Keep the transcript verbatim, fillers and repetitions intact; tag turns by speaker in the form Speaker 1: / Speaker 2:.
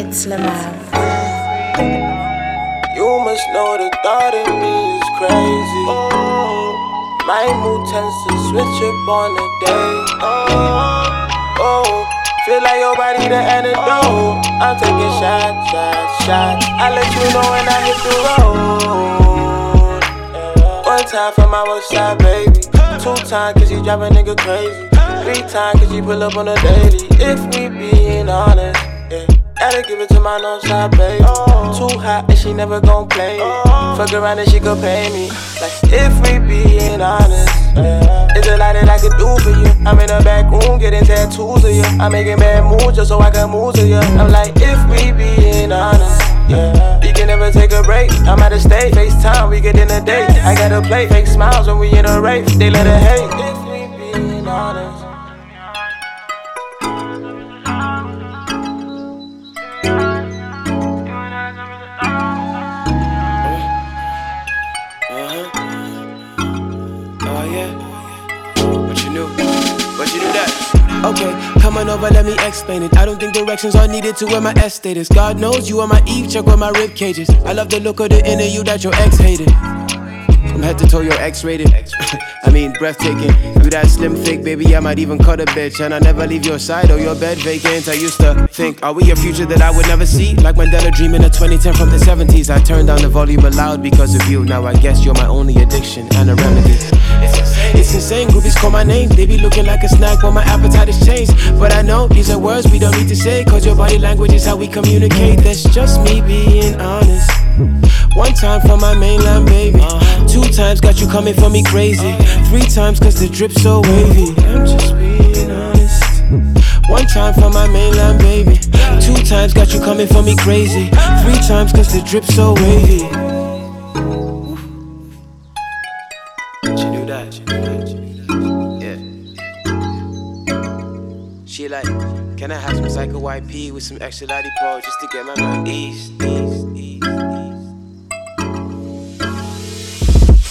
Speaker 1: It's Lamar.
Speaker 2: You must know the thought of me is crazy. Oh, my mood tends to switch up on the day. Oh, oh, feel like your body the antidote. I'm taking shots, shots, shots. I let you know when I hit the road. One time for my west side, baby. Two times cause you drive a nigga crazy. Three times cause you pull up on a daily. If we being honest, yeah, gotta give it to my north side, baby. Too hot and she never gon' play me. Fuck around and she could pay me. Like if we being honest, yeah, it's a lot that I could do for you. I'm in the back room getting tattoos of you. I'm making bad moves just so I can move to you. I'm like if we being honest, yeah, we can never take a break. I'm out of state, FaceTime, we get in a date. I gotta play fake smiles when we in a race. They let her hate. If we being honest.
Speaker 3: Okay, come on over, let me explain it. I don't think directions are needed to where my S status. God knows you are my Eve, check where my rib cages. I love the look of the inner you that your ex hated. From head to toe, you're X-rated. I mean, breathtaking. You that slim thick, baby, I might even cut a bitch. And I never leave your side or your bed vacant. I used to think, are we a future that I would never see? Like Mandela dreaming of twenty ten from the seventies. I turned down the volume aloud because of you. Now I guess you're my only addiction and a remedy. It's insane, it's insane. Groupies call my name. They be looking like a snack, but my appetite has changed. But I know these are words we don't need to say, cause your body language is how we communicate. That's just me being honest. One time for my mainland baby. Two times got you coming for me crazy. Three times cause the drip so wavy. I'm just being honest. One time for my mainland baby. Two times got you coming for me crazy. Three times cause the drip so wavy. She knew that, she knew that, she knew that. Yeah. She like, can I have some Psycho Y P with some extra Lottie Pro just to get my mind eased?